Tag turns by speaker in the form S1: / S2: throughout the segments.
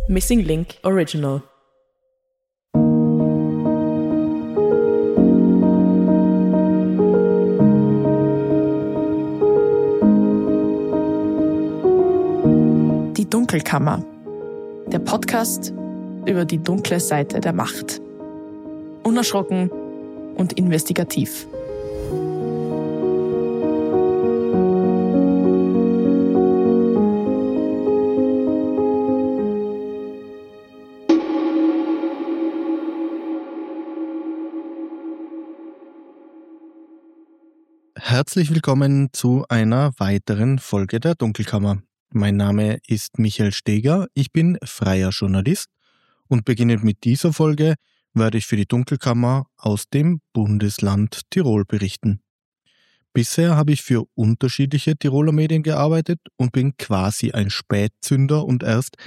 S1: Missing Link Original. Die Dunkelkammer. Der Podcast über die dunkle Seite der Macht. Unerschrocken und investigativ.
S2: Herzlich willkommen zu einer weiteren Folge der Dunkelkammer. Mein Name ist Michael Steger, ich bin freier Journalist und beginnend mit dieser Folge werde ich für die Dunkelkammer aus dem Bundesland Tirol berichten. Bisher habe ich für unterschiedliche Tiroler Medien gearbeitet und bin quasi ein Spätzünder und erst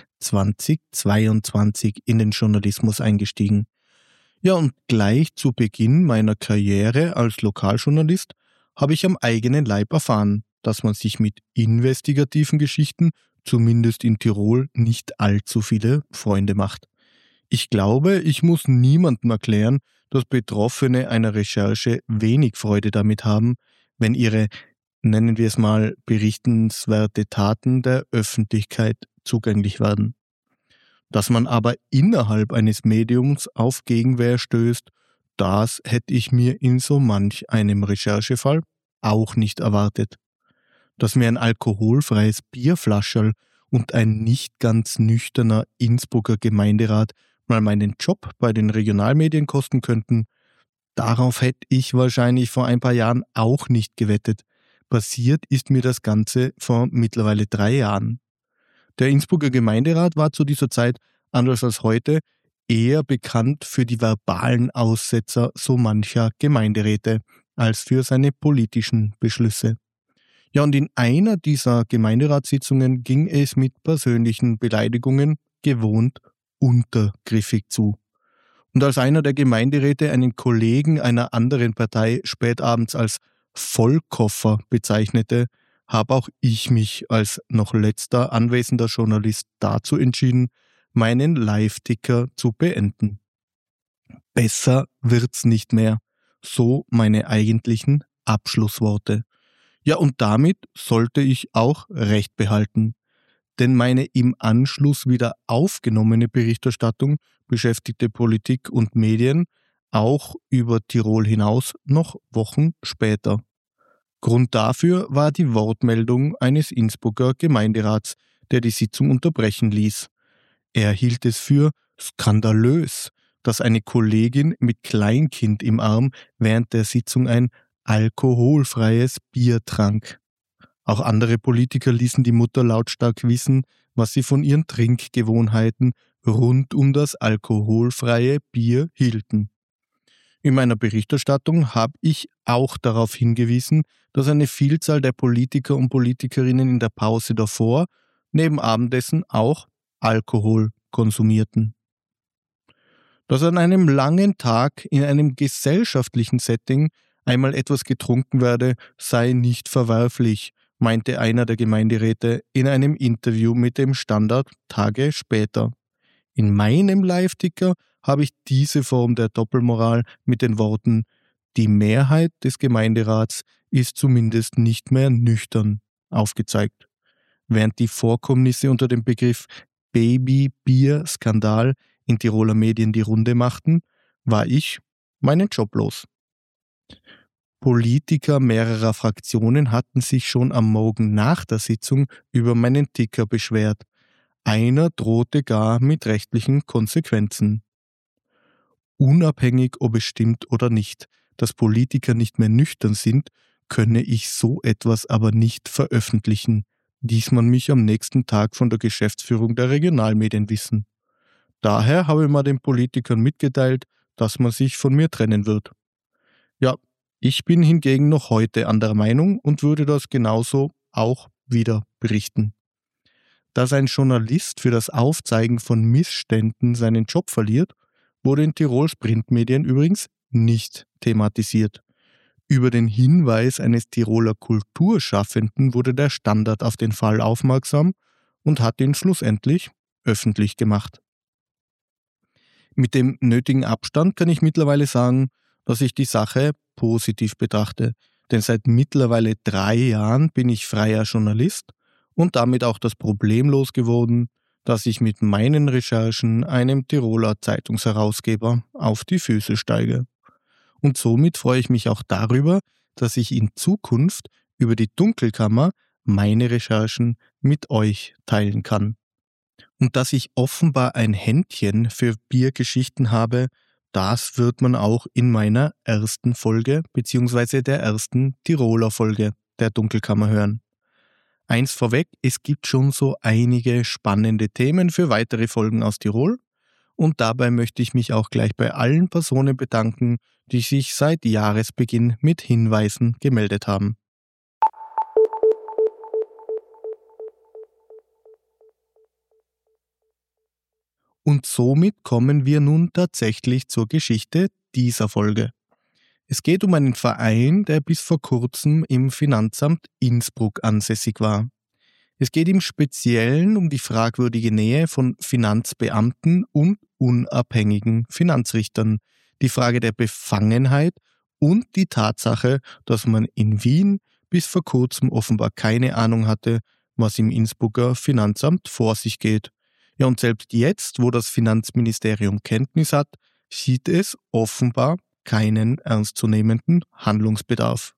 S2: 2022 in den Journalismus eingestiegen. Ja, und gleich zu Beginn meiner Karriere als Lokaljournalist habe ich am eigenen Leib erfahren, dass man sich mit investigativen Geschichten, zumindest in Tirol, nicht allzu viele Freunde macht. Ich glaube, ich muss niemandem erklären, dass Betroffene einer Recherche wenig Freude damit haben, wenn ihre, nennen wir es mal, berichtenswerte Taten der Öffentlichkeit zugänglich werden. Dass man aber innerhalb eines Mediums auf Gegenwehr stößt, das hätte ich mir in so manch einem Recherchefall auch nicht erwartet. Dass mir ein alkoholfreies Bierflascherl und ein nicht ganz nüchterner Innsbrucker Gemeinderat mal meinen Job bei den Regionalmedien kosten könnten, darauf hätte ich wahrscheinlich vor ein paar Jahren auch nicht gewettet. Passiert ist mir das Ganze vor mittlerweile 3 Jahren. Der Innsbrucker Gemeinderat war zu dieser Zeit, anders als heute, eher bekannt für die verbalen Aussetzer so mancher Gemeinderäte als für seine politischen Beschlüsse. Ja, und in einer dieser Gemeinderatssitzungen ging es mit persönlichen Beleidigungen gewohnt untergriffig zu. Und als einer der Gemeinderäte einen Kollegen einer anderen Partei spätabends als Vollkoffer bezeichnete, habe auch ich mich als noch letzter anwesender Journalist dazu entschieden, meinen Live-Ticker zu beenden. Besser wird's nicht mehr, so meine eigentlichen Abschlussworte. Ja, und damit sollte ich auch Recht behalten, denn meine im Anschluss wieder aufgenommene Berichterstattung beschäftigte Politik und Medien auch über Tirol hinaus noch Wochen später. Grund dafür war die Wortmeldung eines Innsbrucker Gemeinderats, der die Sitzung unterbrechen ließ. Er hielt es für skandalös, dass eine Kollegin mit Kleinkind im Arm während der Sitzung ein alkoholfreies Bier trank. Auch andere Politiker ließen die Mutter lautstark wissen, was sie von ihren Trinkgewohnheiten rund um das alkoholfreie Bier hielten. In meiner Berichterstattung habe ich auch darauf hingewiesen, dass eine Vielzahl der Politiker und Politikerinnen in der Pause davor neben Abendessen auch Alkohol konsumierten. Dass an einem langen Tag in einem gesellschaftlichen Setting einmal etwas getrunken werde, sei nicht verwerflich, meinte einer der Gemeinderäte in einem Interview mit dem Standard Tage später. In meinem Live-Ticker habe ich diese Form der Doppelmoral mit den Worten „Die Mehrheit des Gemeinderats ist zumindest nicht mehr nüchtern“ aufgezeigt. Während die Vorkommnisse unter dem Begriff Baby-Bier-Skandal in Tiroler Medien die Runde machten, war ich meinen Job los. Politiker mehrerer Fraktionen hatten sich schon am Morgen nach der Sitzung über meinen Ticker beschwert. Einer drohte gar mit rechtlichen Konsequenzen. Unabhängig, ob es stimmt oder nicht, dass Politiker nicht mehr nüchtern sind, könne ich so etwas aber nicht veröffentlichen, ließ man mich am nächsten Tag von der Geschäftsführung der Regionalmedien wissen. Daher habe man den Politikern mitgeteilt, dass man sich von mir trennen wird. Ja, ich bin hingegen noch heute anderer Meinung und würde das genauso auch wieder berichten. Dass ein Journalist für das Aufzeigen von Missständen seinen Job verliert, wurde in Tirols Printmedien übrigens nicht thematisiert. Über den Hinweis eines Tiroler Kulturschaffenden wurde der Standard auf den Fall aufmerksam und hat ihn schlussendlich öffentlich gemacht. Mit dem nötigen Abstand kann ich mittlerweile sagen, dass ich die Sache positiv betrachte, denn seit mittlerweile 3 Jahren bin ich freier Journalist und damit auch das Problem losgeworden, dass ich mit meinen Recherchen einem Tiroler Zeitungsherausgeber auf die Füße steige. Und somit freue ich mich auch darüber, dass ich in Zukunft über die Dunkelkammer meine Recherchen mit euch teilen kann. Und dass ich offenbar ein Händchen für Biergeschichten habe, das wird man auch in meiner ersten Folge bzw. der ersten Tiroler Folge der Dunkelkammer hören. Eins vorweg, es gibt schon so einige spannende Themen für weitere Folgen aus Tirol und dabei möchte ich mich auch gleich bei allen Personen bedanken, die sich seit Jahresbeginn mit Hinweisen gemeldet haben. Und somit kommen wir nun tatsächlich zur Geschichte dieser Folge. Es geht um einen Verein, der bis vor kurzem im Finanzamt Innsbruck ansässig war. Es geht im Speziellen um die fragwürdige Nähe von Finanzbeamten und unabhängigen Finanzrichtern, die Frage der Befangenheit und die Tatsache, dass man in Wien bis vor kurzem offenbar keine Ahnung hatte, was im Innsbrucker Finanzamt vor sich geht. Ja, und selbst jetzt, wo das Finanzministerium Kenntnis hat, sieht es offenbar keinen ernstzunehmenden Handlungsbedarf.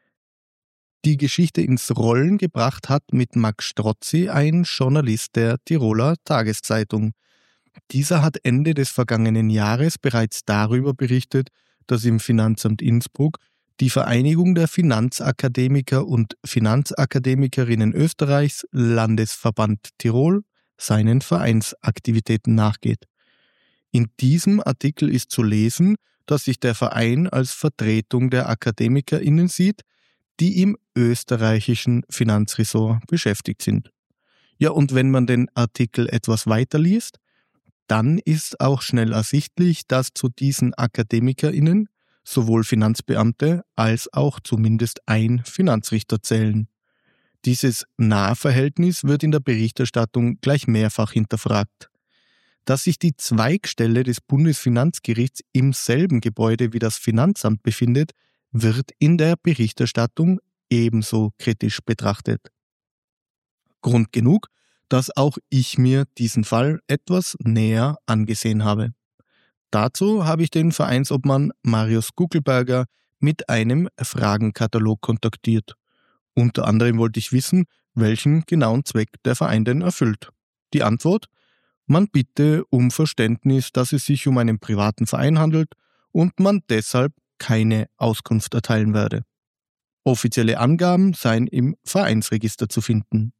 S2: Die Geschichte ins Rollen gebracht hat mit Max Strozzi, ein Journalist der Tiroler Tageszeitung. Dieser hat Ende des vergangenen Jahres bereits darüber berichtet, dass im Finanzamt Innsbruck die Vereinigung der Finanzakademiker und Finanzakademikerinnen Österreichs, Landesverband Tirol, seinen Vereinsaktivitäten nachgeht. In diesem Artikel ist zu lesen, dass sich der Verein als Vertretung der AkademikerInnen sieht, die im österreichischen Finanzressort beschäftigt sind. Ja, und wenn man den Artikel etwas weiterliest, dann ist auch schnell ersichtlich, dass zu diesen AkademikerInnen sowohl Finanzbeamte als auch zumindest ein Finanzrichter zählen. Dieses Nahverhältnis wird in der Berichterstattung gleich mehrfach hinterfragt. Dass sich die Zweigstelle des Bundesfinanzgerichts im selben Gebäude wie das Finanzamt befindet, wird in der Berichterstattung ebenso kritisch betrachtet. Grund genug, dass auch ich mir diesen Fall etwas näher angesehen habe. Dazu habe ich den Vereinsobmann Marius Guckelberger mit einem Fragenkatalog kontaktiert. Unter anderem wollte ich wissen, welchen genauen Zweck der Verein denn erfüllt. Die Antwort: Man bitte um Verständnis, dass es sich um einen privaten Verein handelt und man deshalb keine Auskunft erteilen werde. Offizielle Angaben seien im Vereinsregister zu finden.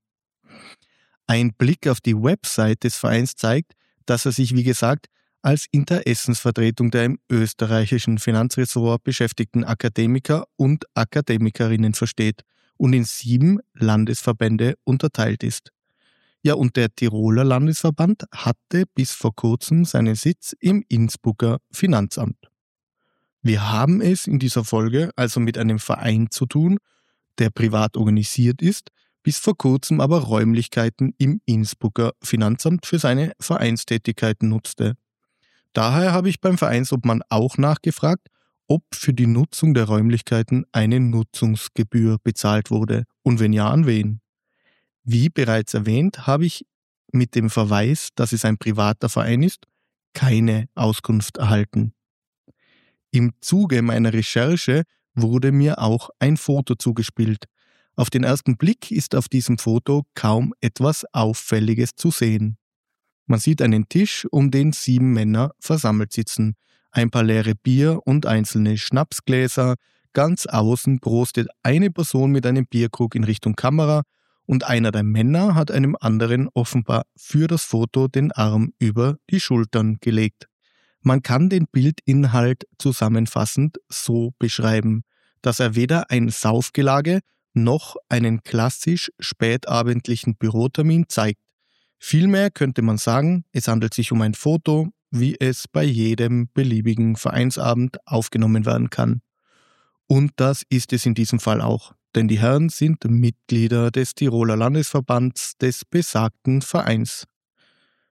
S2: Ein Blick auf die Website des Vereins zeigt, dass er sich, wie gesagt, als Interessensvertretung der im österreichischen Finanzressort beschäftigten Akademiker und Akademikerinnen versteht und in 7 Landesverbände unterteilt ist. Ja, und der Tiroler Landesverband hatte bis vor kurzem seinen Sitz im Innsbrucker Finanzamt. Wir haben es in dieser Folge also mit einem Verein zu tun, der privat organisiert ist, bis vor kurzem aber Räumlichkeiten im Innsbrucker Finanzamt für seine Vereinstätigkeiten nutzte. Daher habe ich beim Vereinsobmann auch nachgefragt, ob für die Nutzung der Räumlichkeiten eine Nutzungsgebühr bezahlt wurde und wenn ja, an wen. Wie bereits erwähnt, habe ich mit dem Verweis, dass es ein privater Verein ist, keine Auskunft erhalten. Im Zuge meiner Recherche wurde mir auch ein Foto zugespielt. Auf den ersten Blick ist auf diesem Foto kaum etwas Auffälliges zu sehen. Man sieht einen Tisch, um den 7 Männer versammelt sitzen, ein paar leere Bier- und einzelne Schnapsgläser, ganz außen prostet eine Person mit einem Bierkrug in Richtung Kamera und einer der Männer hat einem anderen offenbar für das Foto den Arm über die Schultern gelegt. Man kann den Bildinhalt zusammenfassend so beschreiben, dass er weder ein Saufgelage noch einen klassisch spätabendlichen Bürotermin zeigt. Vielmehr könnte man sagen, es handelt sich um ein Foto, wie es bei jedem beliebigen Vereinsabend aufgenommen werden kann. Und das ist es in diesem Fall auch, denn die Herren sind Mitglieder des Tiroler Landesverbands des besagten Vereins.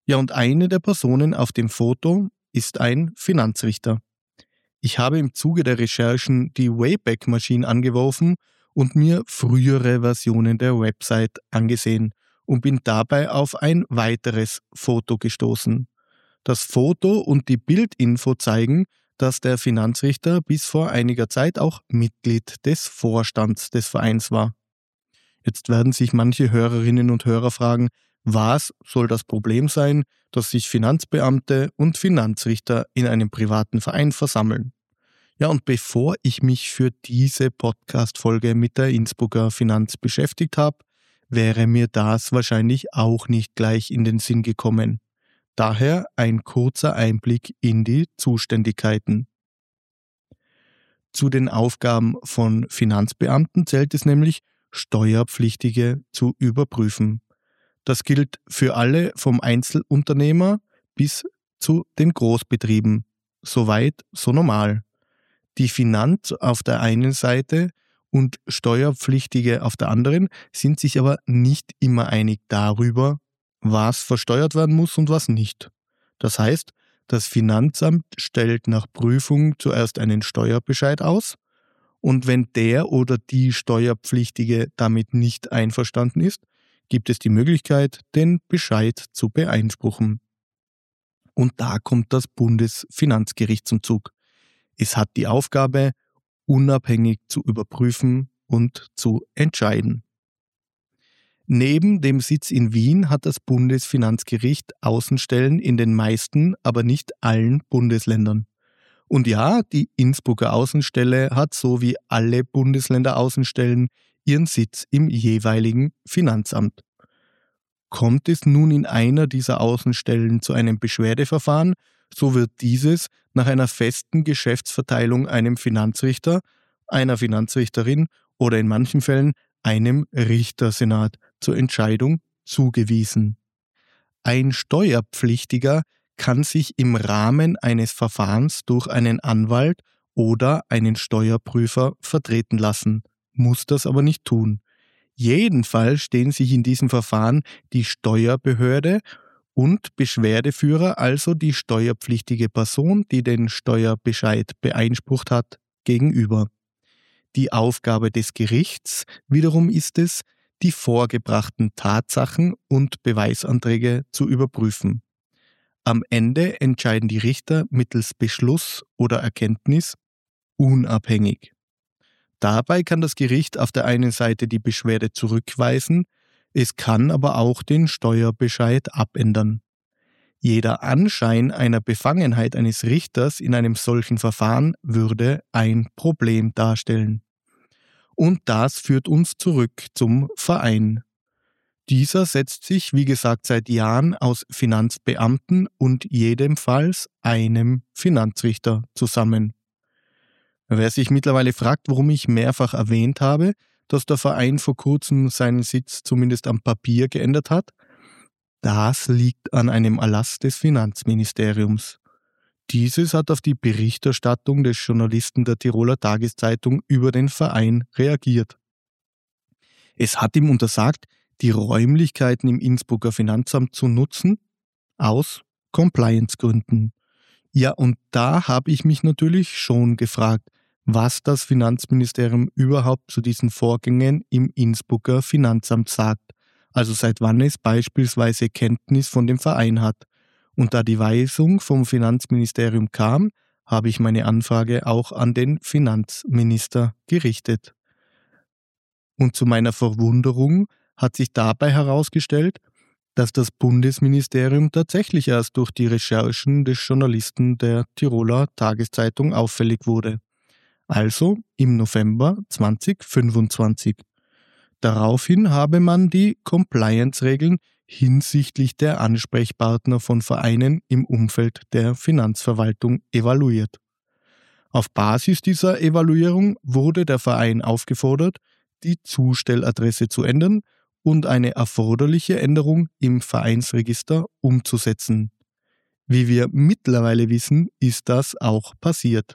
S2: Ja, und eine der Personen auf dem Foto ist ein Finanzrichter. Ich habe im Zuge der Recherchen die Wayback Machine angeworfen und mir frühere Versionen der Website angesehen und bin dabei auf ein weiteres Foto gestoßen. Das Foto und die Bildinfo zeigen, dass der Finanzrichter bis vor einiger Zeit auch Mitglied des Vorstands des Vereins war. Jetzt werden sich manche Hörerinnen und Hörer fragen, was soll das Problem sein, dass sich Finanzbeamte und Finanzrichter in einem privaten Verein versammeln? Ja, und bevor ich mich für diese Podcast-Folge mit der Innsbrucker Finanz beschäftigt habe, wäre mir das wahrscheinlich auch nicht gleich in den Sinn gekommen. Daher ein kurzer Einblick in die Zuständigkeiten. Zu den Aufgaben von Finanzbeamten zählt es nämlich, Steuerpflichtige zu überprüfen. Das gilt für alle vom Einzelunternehmer bis zu den Großbetrieben. Soweit, so normal. Die Finanz auf der einen Seite und Steuerpflichtige auf der anderen sind sich aber nicht immer einig darüber, was versteuert werden muss und was nicht. Das heißt, das Finanzamt stellt nach Prüfung zuerst einen Steuerbescheid aus und wenn der oder die Steuerpflichtige damit nicht einverstanden ist, gibt es die Möglichkeit, den Bescheid zu beeinspruchen. Und da kommt das Bundesfinanzgericht zum Zug. Es hat die Aufgabe, unabhängig zu überprüfen und zu entscheiden. Neben dem Sitz in Wien hat das Bundesfinanzgericht Außenstellen in den meisten, aber nicht allen Bundesländern. Und ja, die Innsbrucker Außenstelle hat so wie alle Bundesländer Außenstellen ihren Sitz im jeweiligen Finanzamt. Kommt es nun in einer dieser Außenstellen zu einem Beschwerdeverfahren, so wird dieses nach einer festen Geschäftsverteilung einem Finanzrichter, einer Finanzrichterin oder in manchen Fällen einem Richtersenat zur Entscheidung zugewiesen. Ein Steuerpflichtiger kann sich im Rahmen eines Verfahrens durch einen Anwalt oder einen Steuerprüfer vertreten lassen, muss das aber nicht tun. Jedenfalls stehen sich in diesem Verfahren die Steuerbehörde und Beschwerdeführer, also die steuerpflichtige Person, die den Steuerbescheid beeinsprucht hat, gegenüber. Die Aufgabe des Gerichts wiederum ist es, die vorgebrachten Tatsachen und Beweisanträge zu überprüfen. Am Ende entscheiden die Richter mittels Beschluss oder Erkenntnis unabhängig. Dabei kann das Gericht auf der einen Seite die Beschwerde zurückweisen, es kann aber auch den Steuerbescheid abändern. Jeder Anschein einer Befangenheit eines Richters in einem solchen Verfahren würde ein Problem darstellen. Und das führt uns zurück zum Verein. Dieser setzt sich, wie gesagt, seit Jahren aus Finanzbeamten und jedemfalls einem Finanzrichter zusammen. Wer sich mittlerweile fragt, warum ich mehrfach erwähnt habe, dass der Verein vor kurzem seinen Sitz zumindest am Papier geändert hat, das liegt an einem Erlass des Finanzministeriums. Dieses hat auf die Berichterstattung des Journalisten der Tiroler Tageszeitung über den Verein reagiert. Es hat ihm untersagt, die Räumlichkeiten im Innsbrucker Finanzamt zu nutzen, aus Compliance-Gründen. Ja, und da habe ich mich natürlich schon gefragt, was das Finanzministerium überhaupt zu diesen Vorgängen im Innsbrucker Finanzamt sagt, also seit wann es beispielsweise Kenntnis von dem Verein hat. Und da die Weisung vom Finanzministerium kam, habe ich meine Anfrage auch an den Finanzminister gerichtet. Und zu meiner Verwunderung hat sich dabei herausgestellt, dass das Bundesministerium tatsächlich erst durch die Recherchen des Journalisten der Tiroler Tageszeitung auffällig wurde. Also im November 2025. Daraufhin habe man die Compliance-Regeln hinsichtlich der Ansprechpartner von Vereinen im Umfeld der Finanzverwaltung evaluiert. Auf Basis dieser Evaluierung wurde der Verein aufgefordert, die Zustelladresse zu ändern und eine erforderliche Änderung im Vereinsregister umzusetzen. Wie wir mittlerweile wissen, ist das auch passiert.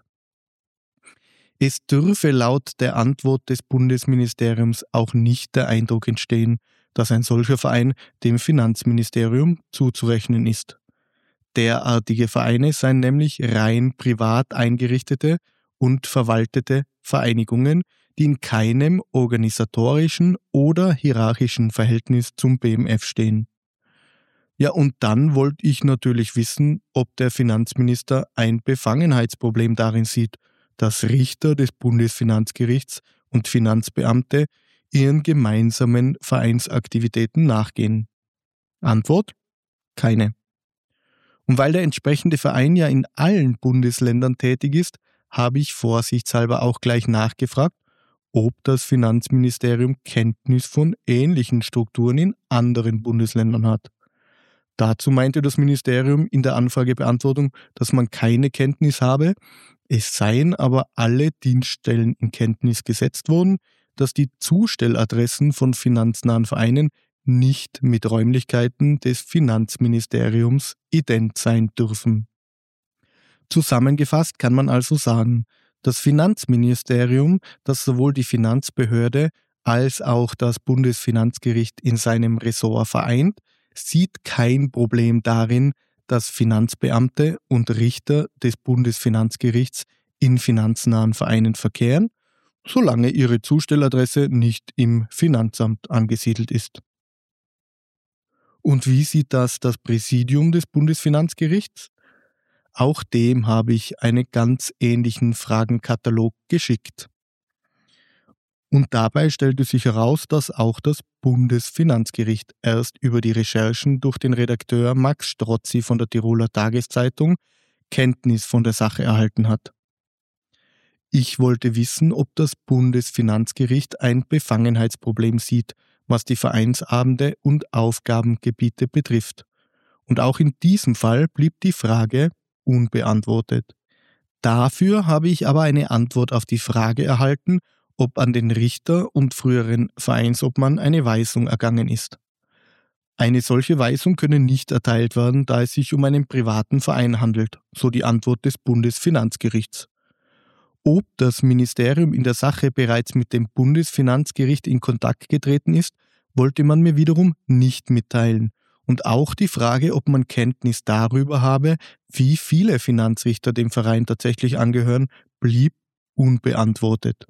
S2: Es dürfe laut der Antwort des Bundesministeriums auch nicht der Eindruck entstehen, dass ein solcher Verein dem Finanzministerium zuzurechnen ist. Derartige Vereine seien nämlich rein privat eingerichtete und verwaltete Vereinigungen, die in keinem organisatorischen oder hierarchischen Verhältnis zum BMF stehen. Ja, und dann wollte ich natürlich wissen, ob der Finanzminister ein Befangenheitsproblem darin sieht, dass Richter des Bundesfinanzgerichts und Finanzbeamte ihren gemeinsamen Vereinsaktivitäten nachgehen. Antwort: keine. Und weil der entsprechende Verein ja in allen Bundesländern tätig ist, habe ich vorsichtshalber auch gleich nachgefragt, ob das Finanzministerium Kenntnis von ähnlichen Strukturen in anderen Bundesländern hat. Dazu meinte das Ministerium in der Anfragebeantwortung, dass man keine Kenntnis habe, es seien aber alle Dienststellen in Kenntnis gesetzt worden, dass die Zustelladressen von finanznahen Vereinen nicht mit Räumlichkeiten des Finanzministeriums ident sein dürfen. Zusammengefasst kann man also sagen, das Finanzministerium, das sowohl die Finanzbehörde als auch das Bundesfinanzgericht in seinem Ressort vereint, sieht kein Problem darin, dass Finanzbeamte und Richter des Bundesfinanzgerichts in finanznahen Vereinen verkehren, solange ihre Zustelladresse nicht im Finanzamt angesiedelt ist. Und wie sieht das Präsidium des Bundesfinanzgerichts? Auch dem habe ich einen ganz ähnlichen Fragenkatalog geschickt. Und dabei stellte sich heraus, dass auch das Bundesfinanzgericht erst über die Recherchen durch den Redakteur Max Strozzi von der Tiroler Tageszeitung Kenntnis von der Sache erhalten hat. Ich wollte wissen, ob das Bundesfinanzgericht ein Befangenheitsproblem sieht, was die Vereinsabende und Aufgabengebiete betrifft. Und auch in diesem Fall blieb die Frage unbeantwortet. Dafür habe ich aber eine Antwort auf die Frage erhalten, ob an den Richter und früheren Vereinsobmann eine Weisung ergangen ist. Eine solche Weisung könne nicht erteilt werden, da es sich um einen privaten Verein handelt, so die Antwort des Bundesfinanzgerichts. Ob das Ministerium in der Sache bereits mit dem Bundesfinanzgericht in Kontakt getreten ist, wollte man mir wiederum nicht mitteilen. Und auch die Frage, ob man Kenntnis darüber habe, wie viele Finanzrichter dem Verein tatsächlich angehören, blieb unbeantwortet.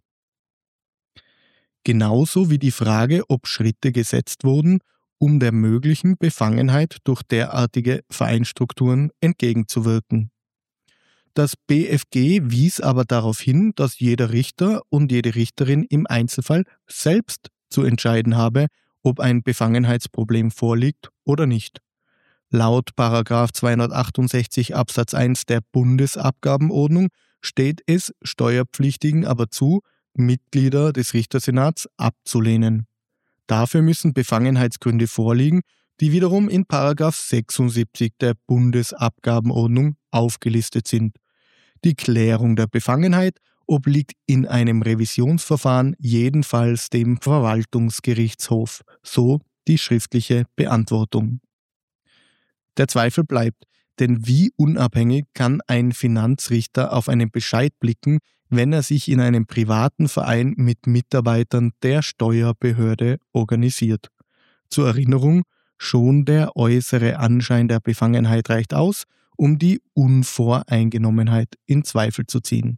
S2: Genauso wie die Frage, ob Schritte gesetzt wurden, um der möglichen Befangenheit durch derartige Vereinsstrukturen entgegenzuwirken. Das BFG wies aber darauf hin, dass jeder Richter und jede Richterin im Einzelfall selbst zu entscheiden habe, ob ein Befangenheitsproblem vorliegt oder nicht. Laut § 268 Absatz 1 der Bundesabgabenordnung steht es Steuerpflichtigen aber zu, Mitglieder des Richtersenats abzulehnen. Dafür müssen Befangenheitsgründe vorliegen, die wiederum in § 76 der Bundesabgabenordnung aufgelistet sind. Die Klärung der Befangenheit obliegt in einem Revisionsverfahren jedenfalls dem Verwaltungsgerichtshof, so die schriftliche Beantwortung. Der Zweifel bleibt, denn wie unabhängig kann ein Finanzrichter auf einen Bescheid blicken, wenn er sich in einem privaten Verein mit Mitarbeitern der Steuerbehörde organisiert? Zur Erinnerung, schon der äußere Anschein der Befangenheit reicht aus, um die Unvoreingenommenheit in Zweifel zu ziehen.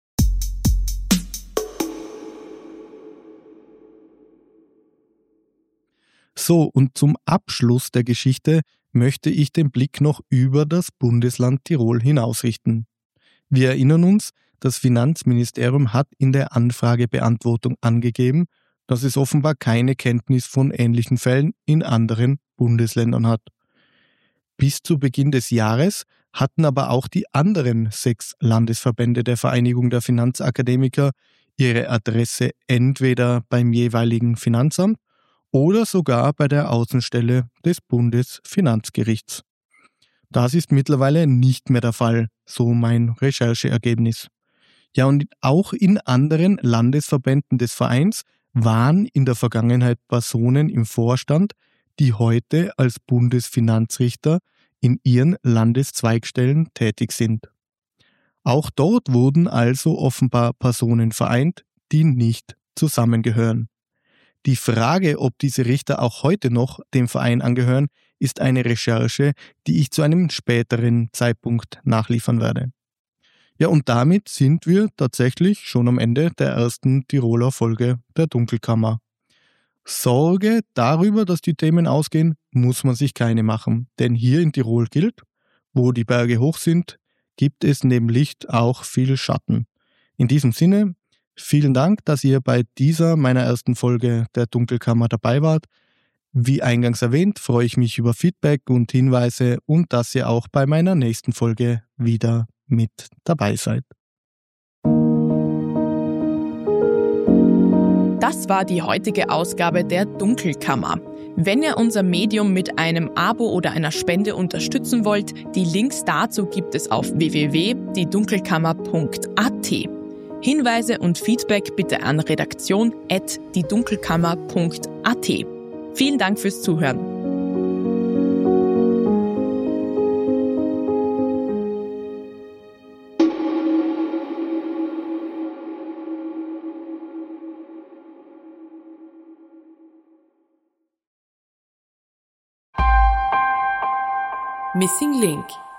S2: So, und zum Abschluss der Geschichte möchte ich den Blick noch über das Bundesland Tirol hinausrichten. Wir erinnern uns, das Finanzministerium hat in der Anfragebeantwortung angegeben, dass es offenbar keine Kenntnis von ähnlichen Fällen in anderen Bundesländern hat. Bis zu Beginn des Jahres hatten aber auch die anderen 6 Landesverbände der Vereinigung der Finanzakademiker ihre Adresse entweder beim jeweiligen Finanzamt oder sogar bei der Außenstelle des Bundesfinanzgerichts. Das ist mittlerweile nicht mehr der Fall, so mein Rechercheergebnis. Ja, und auch in anderen Landesverbänden des Vereins waren in der Vergangenheit Personen im Vorstand, die heute als Bundesfinanzrichter in ihren Landeszweigstellen tätig sind. Auch dort wurden also offenbar Personen vereint, die nicht zusammengehören. Die Frage, ob diese Richter auch heute noch dem Verein angehören, ist eine Recherche, die ich zu einem späteren Zeitpunkt nachliefern werde. Ja, und damit sind wir tatsächlich schon am Ende der ersten Tiroler Folge der Dunkelkammer. Sorge darüber, dass die Themen ausgehen, muss man sich keine machen, denn hier in Tirol gilt, wo die Berge hoch sind, gibt es neben Licht auch viel Schatten. In diesem Sinne, vielen Dank, dass ihr bei dieser meiner ersten Folge der Dunkelkammer dabei wart. Wie eingangs erwähnt, freue ich mich über Feedback und Hinweise und dass ihr auch bei meiner nächsten Folge wieder mit dabei seid.
S1: Das war die heutige Ausgabe der Dunkelkammer. Wenn ihr unser Medium mit einem Abo oder einer Spende unterstützen wollt, die Links dazu gibt es auf www.diedunkelkammer.at. Hinweise und Feedback bitte an redaktion@diedunkelkammer.at. Vielen Dank fürs Zuhören. Missing Link